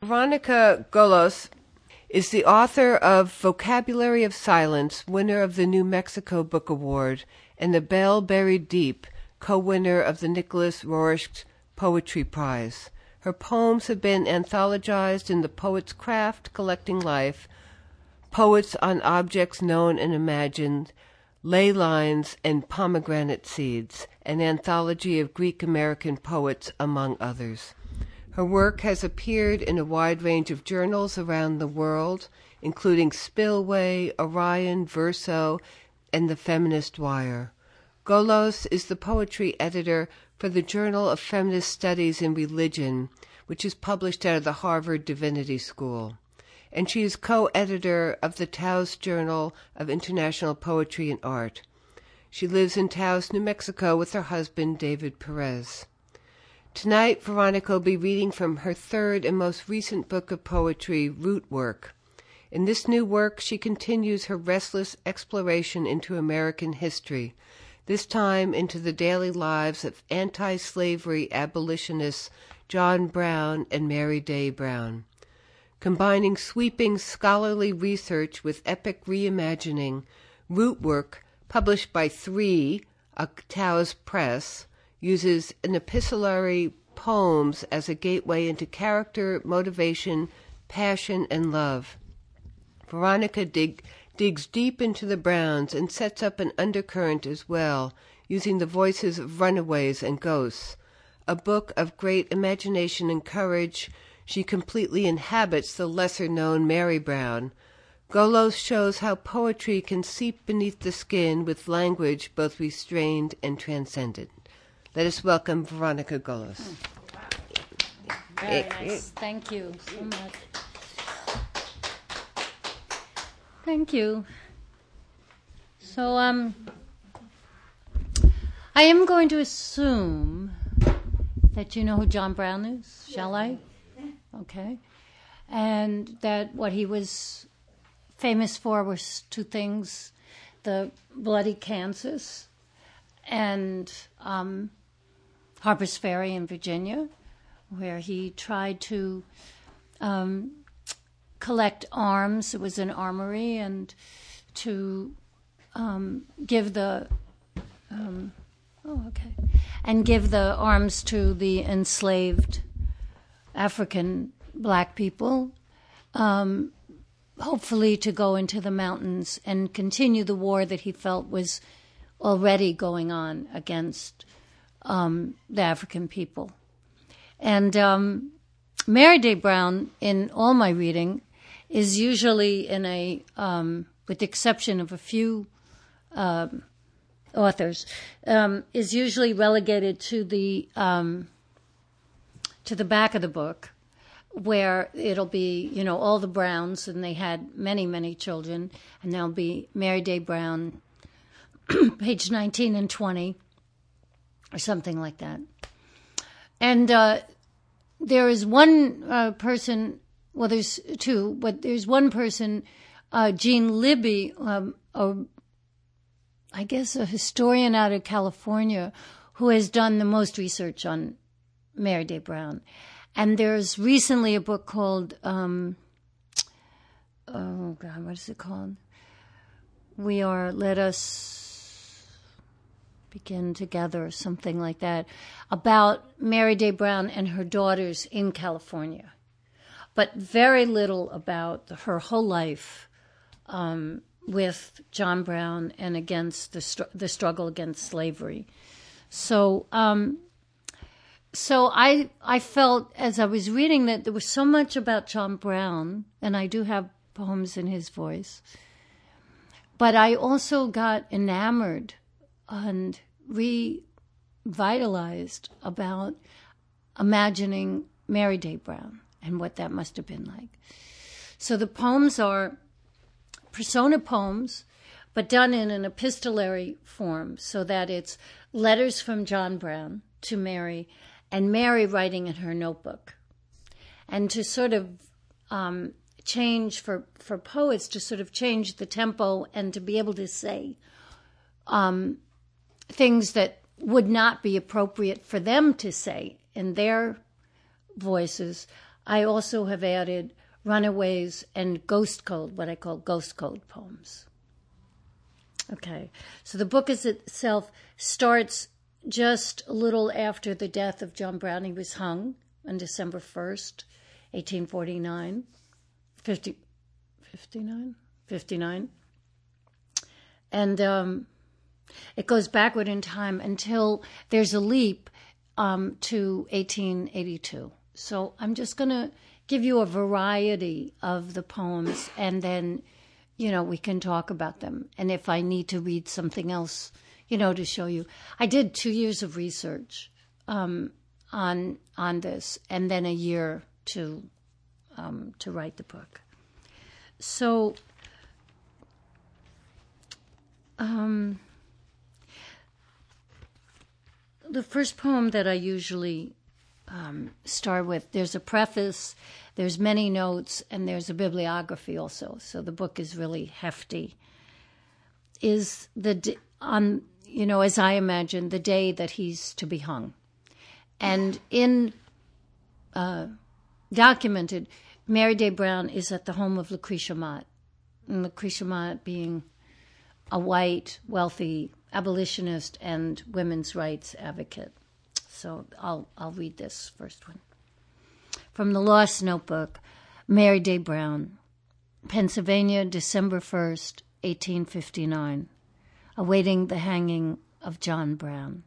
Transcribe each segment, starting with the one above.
Veronica Golos is the author of Vocabulary of Silence, winner of the New Mexico Book Award, and The Bell Buried Deep, co-winner of the Nicholas Roerich Poetry Prize. Her poems have been anthologized in The Poet's Craft, Collecting Life, Poets on Objects Known and Imagined, Ley Lines, and Pomegranate Seeds, an anthology of Greek-American poets, among others. Her work has appeared in a wide range of journals around the world, including Spillway, Orion, Verso, and the Feminist Wire. Golos is the poetry editor for the Journal of Feminist Studies in Religion, which is published out of the Harvard Divinity School. And she is co-editor of the Taos Journal of International Poetry and Art. She lives in Taos, New Mexico, with her husband, David Perez. Tonight, Veronica will be reading from her third and most recent book of poetry, Root Work. In this new work, she continues her restless exploration into American history, this time into the daily lives of anti-slavery abolitionists John Brown and Mary Day Brown. Combining sweeping scholarly research with epic reimagining, Root Work, published by Three, a Taos Press, uses an epistolary poems as a gateway into character, motivation, passion, and love. Veronica digs deep into the Browns and sets up an undercurrent as well, using the voices of runaways and ghosts. A book of great imagination and courage, she completely inhabits the lesser-known Mary Brown. Golos shows how poetry can seep beneath the skin with language both restrained and transcendent. Let us welcome Veronica Golos. Very nice. Thank you so much. Thank you. So, I am going to assume that you know who John Brown is, shall I? Okay. And that what he was famous for was two things, the bloody Kansas and Harper's Ferry in Virginia, where he tried to collect arms. It was an armory, and to give the arms to the enslaved African black people, hopefully to go into the mountains and continue the war that he felt was already going on against the African people. And Mary Day Brown, in all my reading, is usually in a, with the exception of a few authors, is usually relegated to the back of the book, where it'll be, all the Browns, and they had many, many children, and there'll be Mary Day Brown, page 19 and 20, or something like that. And there is one person, well, there's two, but there's one person, Jean Libby, I guess a historian out of California, who has done the most research on Mary Day Brown. And there's recently a book called, what is it called? Let Us Begin Together, or something like that, about Mary Day Brown and her daughters in California. But very little about her whole life with John Brown and against the struggle against slavery. So I felt, as I was reading, that there was so much about John Brown, and I do have poems in his voice, but I also got enamored and revitalized about imagining Mary Day Brown and what that must have been like. So the poems are persona poems, but done in an epistolary form, so that it's letters from John Brown to Mary, and Mary writing in her notebook. And to sort of change, for poets, to sort of change the tempo and to be able to say things that would not be appropriate for them to say in their voices, I also have added runaways and ghost code, what I call ghost code poems. Okay, so the book itself starts just a little after the death of John Brown. He was hung on December 1st, 1849, 59. And it goes backward in time until there's a leap to 1882. So I'm just going to give you a variety of the poems, and then, we can talk about them. And if I need to read something else, to show you. I did 2 years of research on this, and then a year to write the book. So the first poem that I usually start with, there's a preface, there's many notes, and there's a bibliography also. So the book is really hefty. Is as I imagine, the day that he's to be hung. And documented, Mary Day Brown is at the home of Lucretia Mott. And Lucretia Mott being a white, wealthy abolitionist and women's rights advocate. So I'll read this first one. From the Lost Notebook, Mary Day Brown, Pennsylvania, December 1st, 1859, awaiting the hanging of John Brown.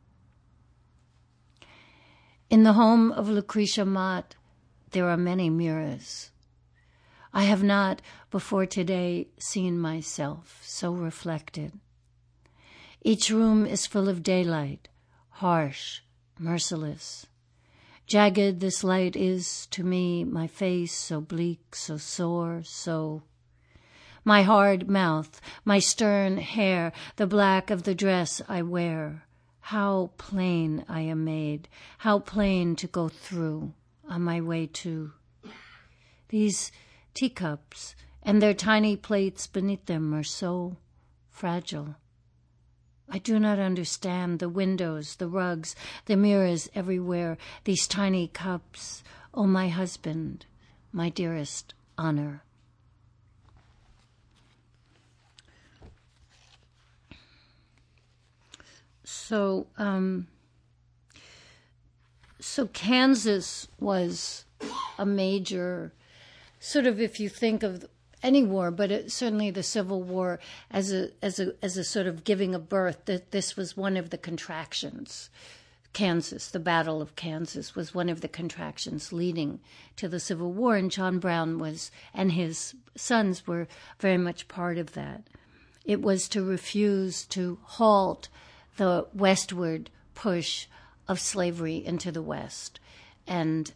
In the home of Lucretia Mott, there are many mirrors. I have not before today seen myself so reflected. Each room is full of daylight, harsh, merciless. Jagged this light is to me, my face so bleak, so sore, so... My hard mouth, my stern hair, the black of the dress I wear. How plain I am made, how plain to go through on my way to. These teacups and their tiny plates beneath them are so fragile. I do not understand the windows, the rugs, the mirrors everywhere, these tiny cups. Oh, my husband, my dearest honor. So Kansas was a major, sort of, if you think of any war, but certainly the Civil War as a sort of giving of birth. That this was one of the contractions. Kansas, the Battle of Kansas, was one of the contractions leading to the Civil War, and John Brown and his sons were very much part of that. It was to refuse to halt the westward push of slavery into the West. And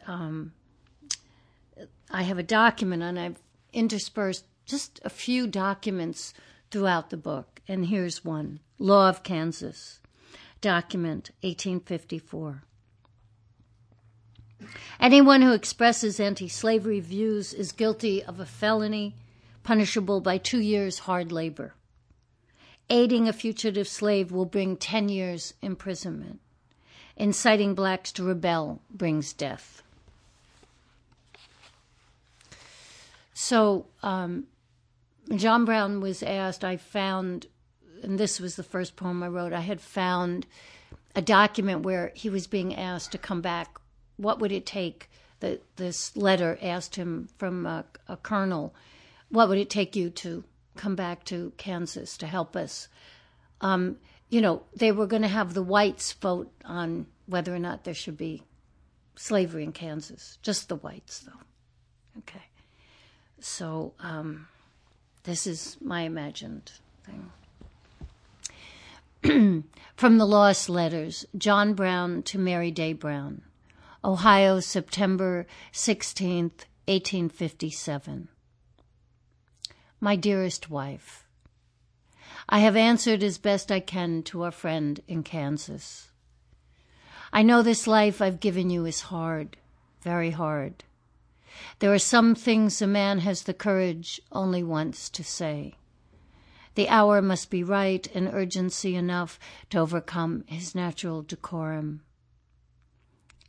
I have a document, and I've interspersed just a few documents throughout the book. And here's one. Law of Kansas, document 1854. Anyone who expresses anti-slavery views is guilty of a felony punishable by 2 years hard labor. Aiding a fugitive slave will bring 10 years imprisonment. Inciting blacks to rebel brings death. So John Brown was asked, I found, and this was the first poem I wrote, I had found a document where he was being asked to come back. What would it take? This letter asked him from a colonel, what would it take you to come back to Kansas to help us? They were going to have the whites vote on whether or not there should be slavery in Kansas. Just the whites, though. Okay. So this is my imagined thing. From the Lost Letters, John Brown to Mary Day Brown, Ohio, September 16th, 1857. My dearest wife, I have answered as best I can to our friend in Kansas. I know this life I've given you is hard, very hard. There are some things a man has the courage only once to say. The hour must be right and urgency enough to overcome his natural decorum.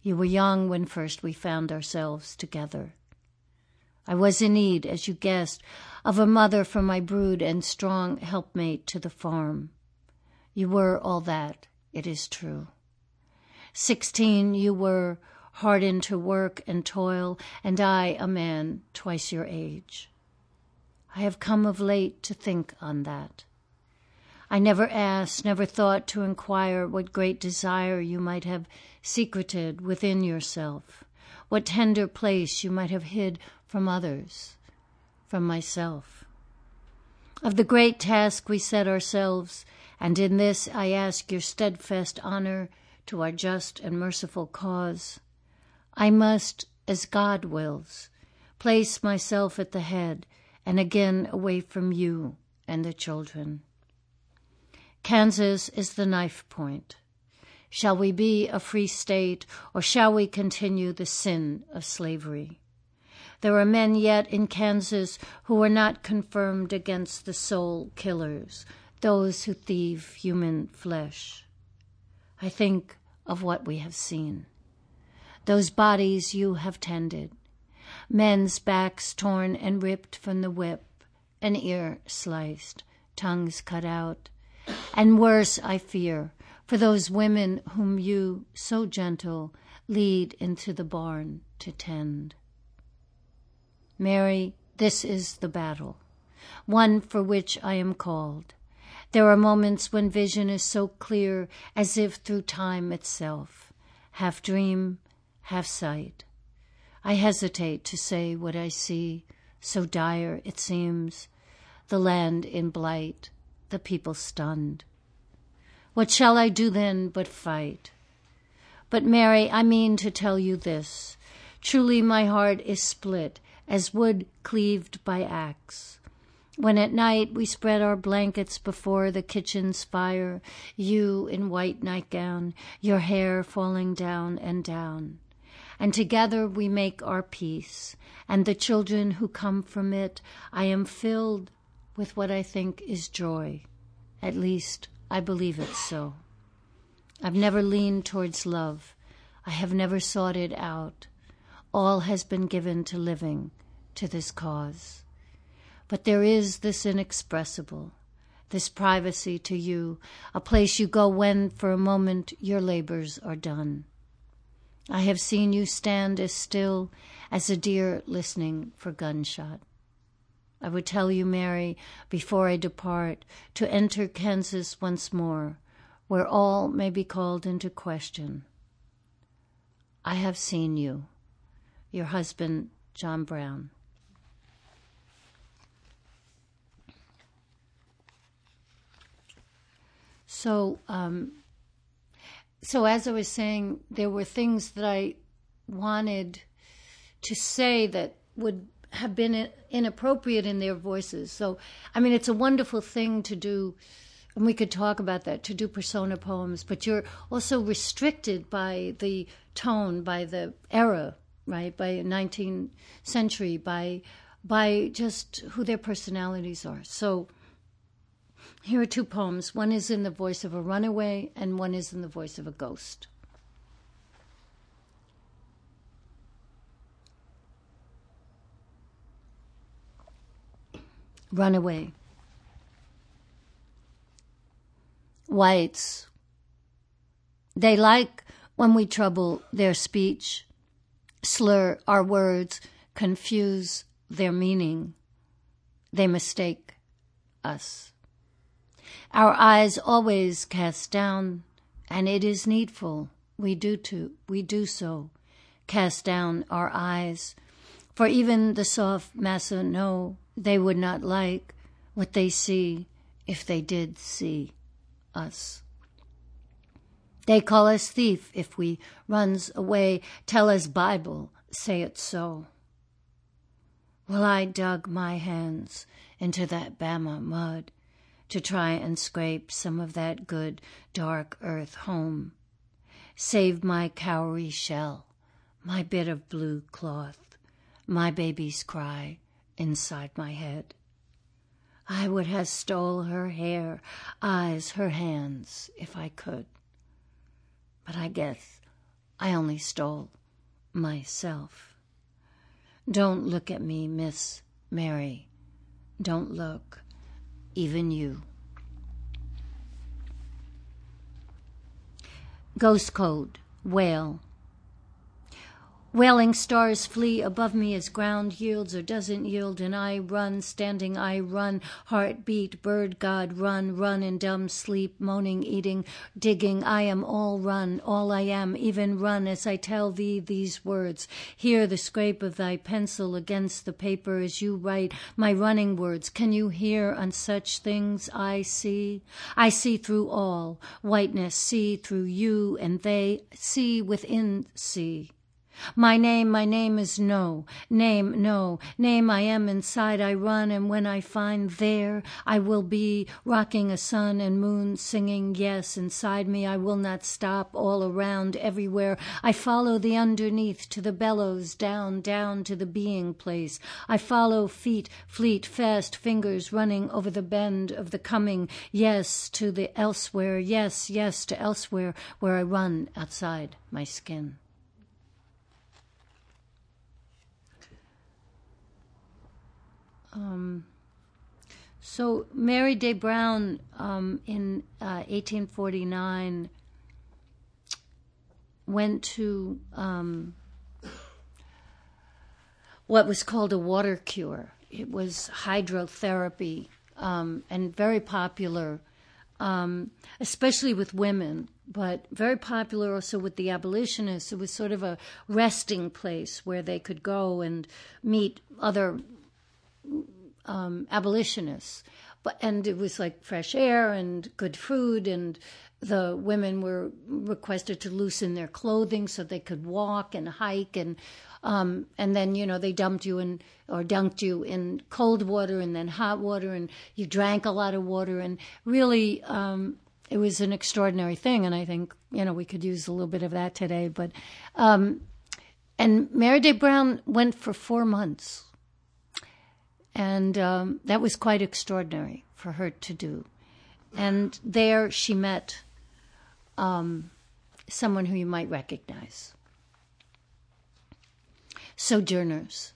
You were young when first we found ourselves together. I was in need, as you guessed, of a mother for my brood and strong helpmate to the farm. You were all that, it is true. 16, you were hardened to work and toil, and I, a man twice your age. I have come of late to think on that. I never asked, never thought to inquire what great desire you might have secreted within yourself, what tender place you might have hid from others, from myself. Of the great task we set ourselves, and in this I ask your steadfast honor to our just and merciful cause, I must, as God wills, place myself at the head and again away from you and the children. Kansas is the knife point. Shall we be a free state, or shall we continue the sin of slavery? There are men yet in Kansas who are not confirmed against the soul killers, those who thieve human flesh. I think of what we have seen. Those bodies you have tended, men's backs torn and ripped from the whip, an ear sliced, tongues cut out, and worse, I fear, for those women whom you, so gentle, lead into the barn to tend. Mary, this is the battle, one for which I am called. There are moments when vision is so clear as if through time itself, half dream, half sight. I hesitate to say what I see, so dire it seems, the land in blight, the people stunned. What shall I do then but fight? But Mary, I mean to tell you this. Truly my heart is split as wood cleaved by axe. When at night we spread our blankets before the kitchen's fire, you in white nightgown, your hair falling down and down. And together we make our peace, and the children who come from it, I am filled with what I think is joy. At least, I believe it so. I've never leaned towards love. I have never sought it out. All has been given to living, to this cause. But there is this inexpressible, this privacy to you, a place you go when, for a moment, your labors are done. I have seen you stand as still as a deer listening for gunshot. I would tell you, Mary, before I depart, to enter Kansas once more, where all may be called into question. I have seen you. Your husband, John Brown. So as I was saying, there were things that I wanted to say that would have been inappropriate in their voices. So, I mean, it's a wonderful thing to do, and we could talk about that, to do persona poems, but you're also restricted by the tone, by the era, right, by 19th century, by just who their personalities are. So here are two poems. One is in the voice of a runaway, and one is in the voice of a ghost. Runaway. Whites. They like when we trouble their speech, slur our words, confuse their meaning. They mistake us. Our eyes always cast down, and it is needful we do so, cast down our eyes, for even the soft massa know they would not like what they see if they did see us. They call us thief if we runs away, tell us Bible, say it so. Well, I dug my hands into that Bama mud to try and scrape some of that good dark earth home, save my cowrie shell, my bit of blue cloth, my baby's cry inside my head. I would have stole her hair, eyes, her hands, if I could. But I guess I only stole myself. Don't look at me, Miss Mary. Don't look, even you. Ghost Code, Whale. Wailing stars flee above me as ground yields or doesn't yield, and I run, standing I run, heartbeat, bird god, run, run in dumb sleep, moaning, eating, digging, I am all run, all I am, even run as I tell thee these words. Hear the scrape of thy pencil against the paper as you write my running words. Can you hear on such things I see? I see through all, whiteness, see through you and they, see within see. My name is no, name I am inside I run, and when I find there I will be, rocking a sun and moon, singing yes, inside me I will not stop, all around, everywhere, I follow the underneath to the bellows, down to the being place, I follow feet, fleet, fast fingers running over the bend of the coming, yes, to the elsewhere, yes, to elsewhere, where I run outside my skin. So Mary Day Brown in 1849 went to what was called a water cure. It was hydrotherapy and very popular, especially with women, but very popular also with the abolitionists. It was sort of a resting place where they could go and meet other abolitionists, and it was like fresh air and good food, and the women were requested to loosen their clothing so they could walk and hike, and then they dunked you in cold water and then hot water, and you drank a lot of water, and really it was an extraordinary thing, and I think we could use a little bit of that today. But and Mary Day Brown went for 4 months. And that was quite extraordinary for her to do. And there she met someone who you might recognize. Sojourners.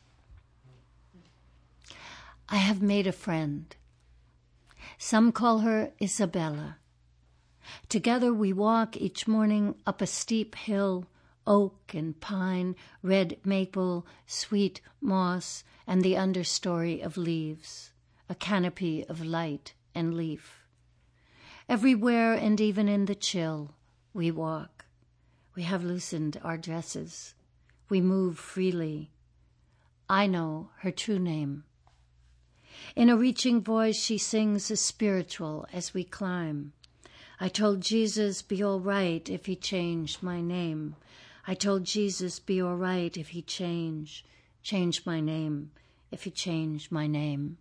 I have made a friend. Some call her Isabella. Together we walk each morning up a steep hill, oak and pine, red maple, sweet moss, and the understory of leaves, a canopy of light and leaf. Everywhere and even in the chill, we walk. We have loosened our dresses. We move freely. I know her true name. In a reaching voice, she sings a spiritual as we climb. I told Jesus be all right if he changed my name. I told Jesus be all right if he change my name, if he changed my name.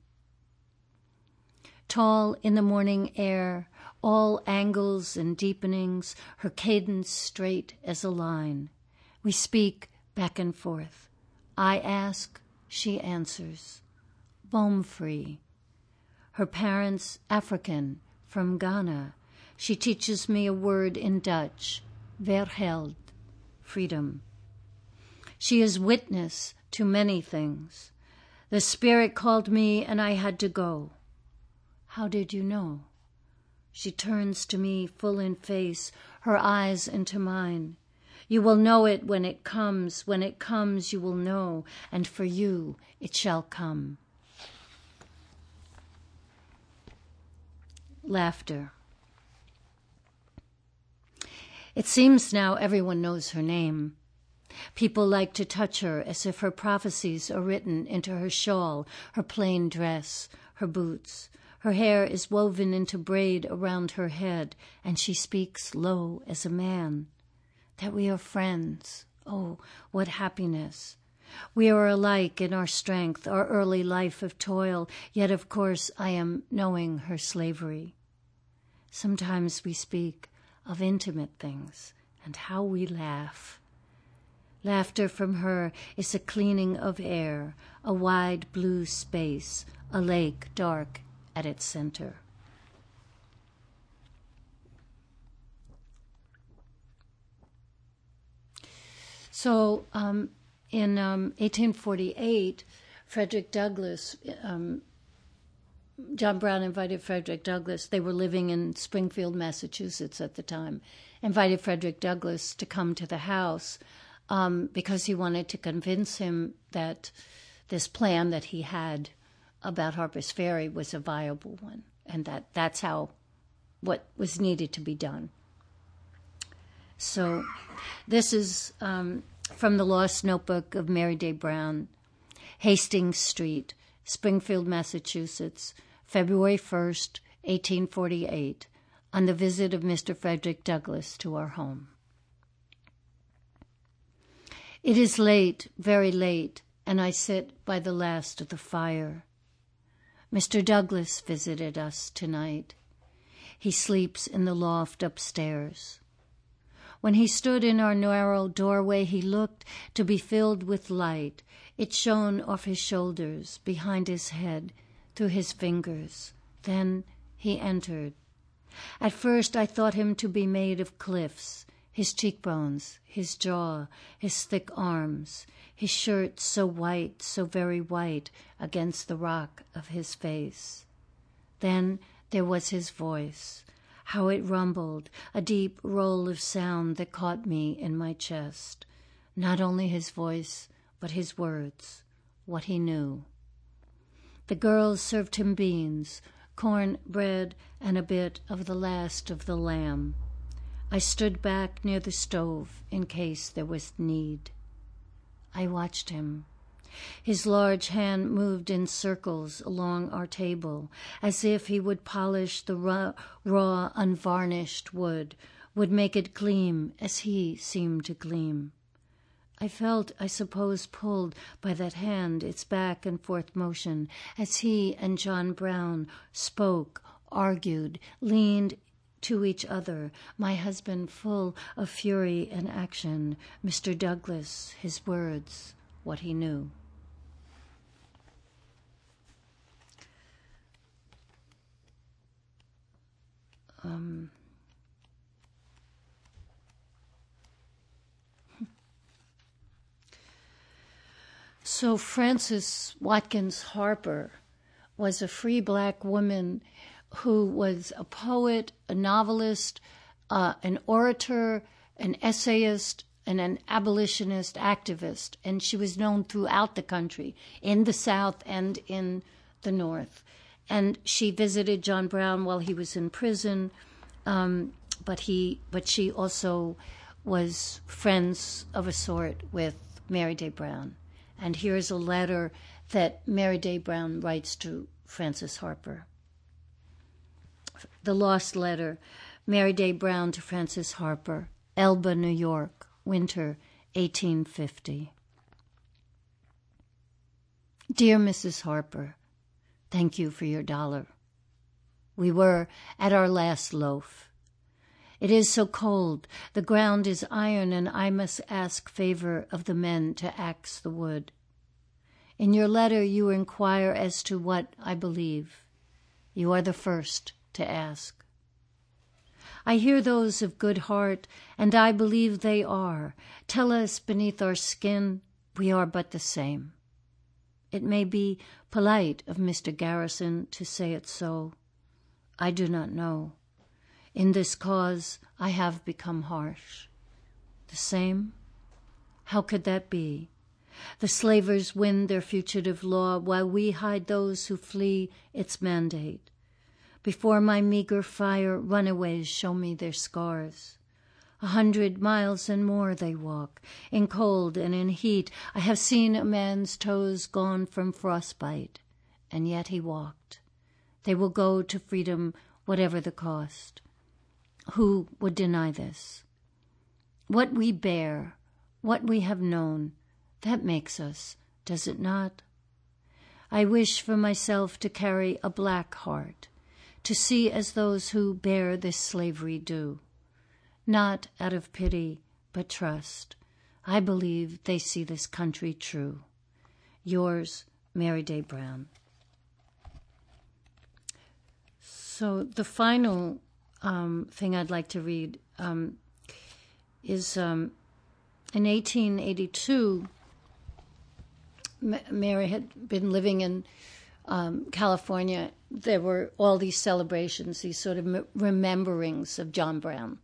Tall in the morning air, all angles and deepenings, her cadence straight as a line. We speak back and forth. I ask, she answers. Boom-free. Her parents African, from Ghana. She teaches me a word in Dutch, verheld, freedom. She is witness to many things. The Spirit called me and I had to go. How did you know? She turns to me full in face, her eyes into mine. You will know it when it comes you will know, and for you it shall come. Laughter. It seems now everyone knows her name. People like to touch her as if her prophecies are written into her shawl, her plain dress, her boots. Her hair is woven into braid around her head, and she speaks low as a man. That we are friends. Oh, what happiness. We are alike in our strength, our early life of toil, yet of course I am knowing her slavery. Sometimes we speak of intimate things, and how we laugh. Laughter from her is a cleaning of air, a wide blue space, a lake dark at its center. So in 1848, Frederick Douglass, John Brown invited Frederick Douglass. They were living in Springfield, Massachusetts at the time. Invited Frederick Douglass to come to the house because he wanted to convince him that this plan that he had about Harper's Ferry was a viable one, and that's what was needed to be done. So this is from the Lost Notebook of Mary Day Brown, Hastings Street, Springfield, Massachusetts, February 1st, 1848, on the visit of Mr. Frederick Douglass to our home. It is late, very late, and I sit by the last of the fire. Mr. Douglass visited us tonight. He sleeps in the loft upstairs. When he stood in our narrow doorway, he looked to be filled with light. It shone off his shoulders, behind his head, through his fingers. Then he entered. At first I thought him to be made of cliffs, his cheekbones, his jaw, his thick arms, his shirt so white, so very white, against the rock of his face. Then there was his voice, how it rumbled, a deep roll of sound that caught me in my chest. Not only his voice, but his words, what he knew. The girls served him beans, corn bread, and a bit of the last of the lamb. I stood back near the stove in case there was need. I watched him. His large hand moved in circles along our table, as if he would polish the raw, unvarnished wood, would make it gleam as he seemed to gleam. I felt, I suppose, pulled by that hand, its back and forth motion, as he and John Brown spoke, argued, leaned to each other, my husband full of fury and action, Mr. Douglass, his words, what he knew. So Frances Watkins Harper was a free black woman who was a poet, a novelist, an orator, an essayist, and an abolitionist activist. And she was known throughout the country, in the South and in the North. And she visited John Brown while he was in prison, but she also was friends of a sort with Mary Day Brown. And here's a letter that Mary Day Brown writes to Frances Harper. The lost letter, Mary Day Brown to Frances Harper, Elba, New York, winter 1850. Dear Mrs. Harper, thank you for your $1. We were at our last loaf. It is so cold, the ground is iron, and I must ask favor of the men to axe the wood. In your letter you inquire as to what I believe. You are the first to ask. I hear those of good heart, and I believe they are. Tell us beneath our skin we are but the same. It may be polite of Mr. Garrison to say it so. I do not know. In this cause I have become harsh. The same? How could that be? The slavers win their fugitive law while we hide those who flee its mandate. Before my meager fire, runaways show me their scars. 100 miles and more they walk, in cold and in heat. I have seen a man's toes gone from frostbite, and yet he walked. They will go to freedom, whatever the cost. Who would deny this? What we bear, what we have known, that makes us, does it not? I wish for myself to carry a black heart, to see as those who bear this slavery do. Not out of pity, but trust. I believe they see this country true. Yours, Mary Day Brown. So the final thing I'd like to read is in 1882, Mary had been living in California. There were all these celebrations, these sort of rememberings of John Brown.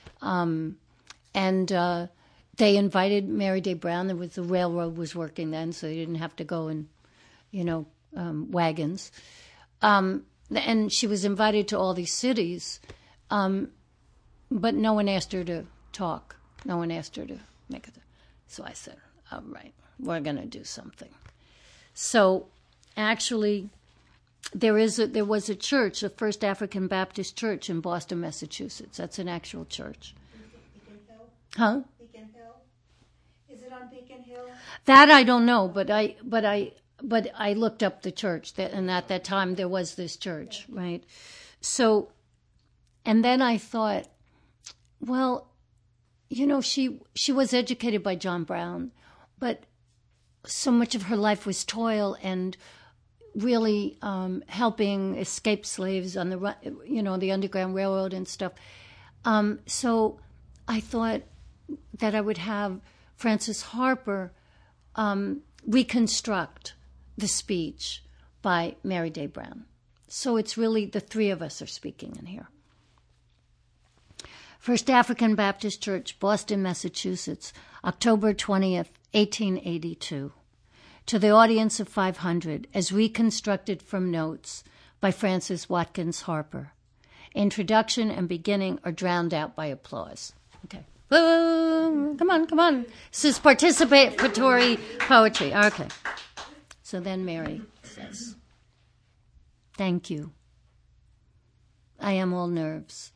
And they invited Mary Day Brown. The railroad was working then, so they didn't have to go in, wagons. And she was invited to all these cities, but no one asked her to talk. No one asked her to make it. So I said, all right, we're going to do something. So actually, there was a church, the First African Baptist Church in Boston, Massachusetts. That's an actual church. Beacon Hill? Huh? Beacon Hill? Is it on Beacon Hill? That I don't know, but I looked up the church, and at that time there was this church, right? So, and then I thought, well, she was educated by John Brown, but so much of her life was toil and really helping escaped slaves on the Underground Railroad and stuff. So I thought that I would have Frances Harper reconstruct the speech by Mary Day Brown. So it's really the three of us are speaking in here. First African Baptist Church, Boston, Massachusetts, October 20th, 1882. To the audience of 500, as reconstructed from notes by Frances Watkins Harper. Introduction and beginning are drowned out by applause. Okay. Come on. This is participatory poetry. Okay. So then Mary says, thank you. I am all nerves.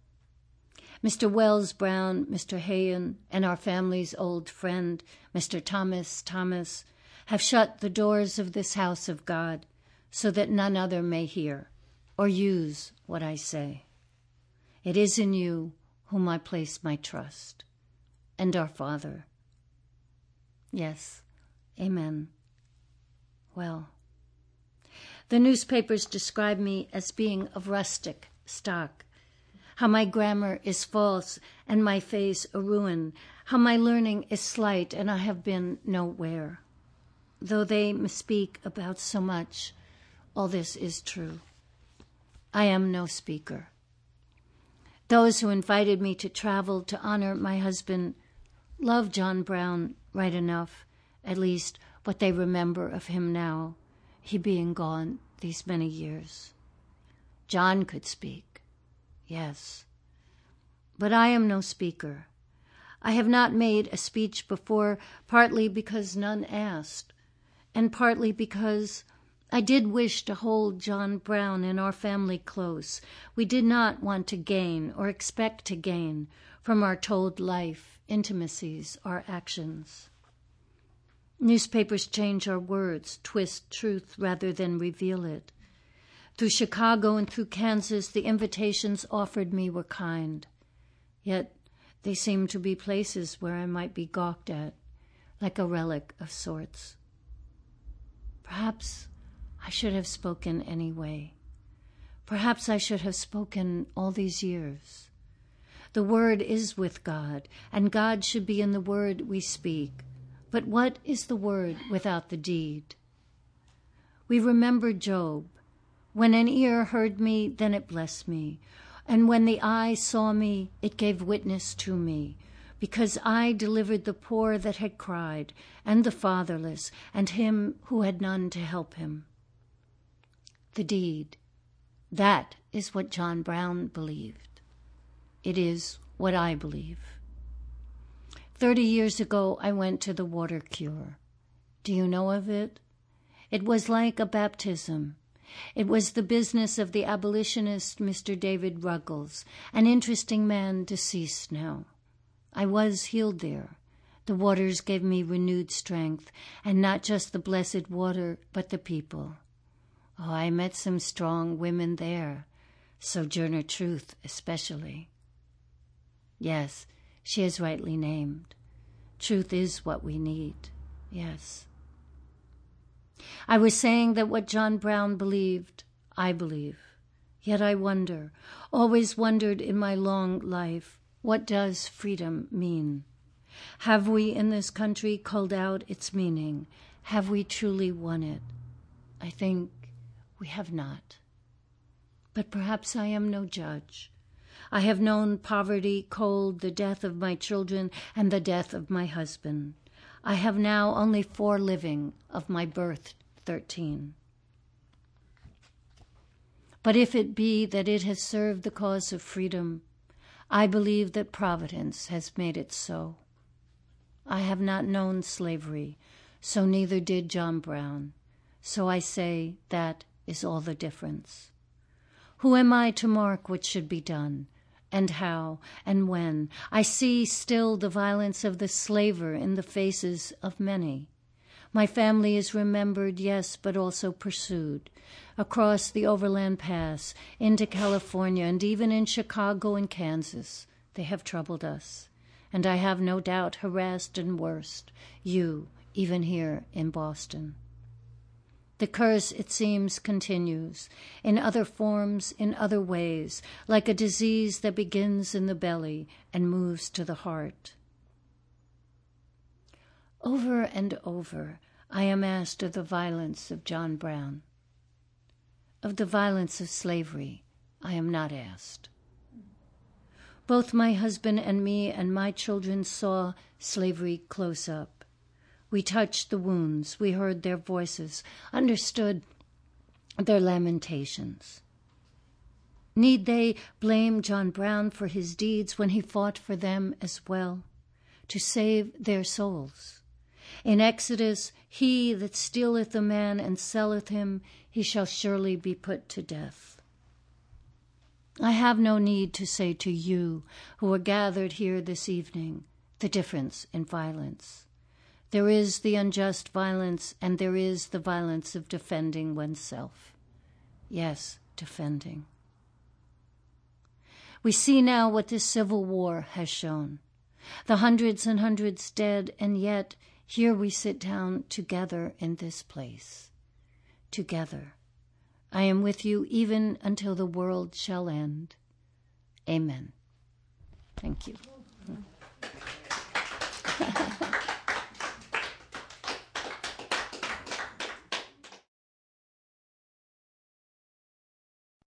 Mr. Wells Brown, Mr. Hayen, and our family's old friend, Mr. Thomas, have shut the doors of this house of God so that none other may hear or use what I say. It is in you whom I place my trust, and our Father. Yes, amen. Well, the newspapers describe me as being of rustic stock, how my grammar is false and my face a ruin, how my learning is slight and I have been nowhere. Though they misspeak about so much, all this is true. I am no speaker. Those who invited me to travel to honor my husband love John Brown right enough, at least what they remember of him now, he being gone these many years. John could speak, yes, but I am no speaker. I have not made a speech before, partly because none asked, and partly because I did wish to hold John Brown and our family close. We did not want to gain or expect to gain from our told life, intimacies, our actions. Newspapers change our words, twist truth rather than reveal it. Through Chicago and through Kansas, the invitations offered me were kind. Yet they seemed to be places where I might be gawked at, like a relic of sorts. Perhaps I should have spoken anyway. Perhaps I should have spoken all these years. The word is with God, and God should be in the word we speak. But what is the word without the deed? We remember Job. When an ear heard me, then it blessed me. And when the eye saw me, it gave witness to me. Because I delivered the poor that had cried, and the fatherless, and him who had none to help him. The deed. That is what John Brown believed. It is what I believe. 30 years ago, I went to the water cure. Do you know of it? It was like a baptism. It was the business of the abolitionist Mr. David Ruggles, an interesting man deceased now. I was healed there. The waters gave me renewed strength, and not just the blessed water, but the people. Oh, I met some strong women there, Sojourner Truth especially. Yes, she is rightly named. Truth is what we need, yes. I was saying that what John Brown believed, I believe. Yet I always wondered in my long life, what does freedom mean? Have we in this country culled out its meaning? Have we truly won it? I think we have not. But perhaps I am no judge. I have known poverty, cold, the death of my children, and the death of my husband. I have now only 4 living, of my birth 13. But if it be that it has served the cause of freedom, I believe that Providence has made it so. I have not known slavery, so neither did John Brown. So I say that is all the difference. Who am I to mark what should be done, and how, and when? I see still the violence of the slaver in the faces of many. My family is remembered, yes, but also pursued. Across the Overland Pass, into California, and even in Chicago and Kansas, they have troubled us. And I have no doubt harassed and worst you, even here in Boston. The curse, it seems, continues, in other forms, in other ways, like a disease that begins in the belly and moves to the heart. Over and over, I am asked of the violence of John Brown. Of the violence of slavery, I am not asked. Both my husband and me and my children saw slavery close up. We touched the wounds, we heard their voices, understood their lamentations. Need they blame John Brown for his deeds when he fought for them as well, to save their souls? In Exodus, he that stealeth a man and selleth him, he shall surely be put to death. I have no need to say to you who are gathered here this evening the difference in violence. There is the unjust violence, and there is the violence of defending oneself. Yes, defending. We see now what this civil war has shown. The hundreds and hundreds dead, and yet here we sit down together in this place. Together. I am with you even until the world shall end. Amen. Thank you.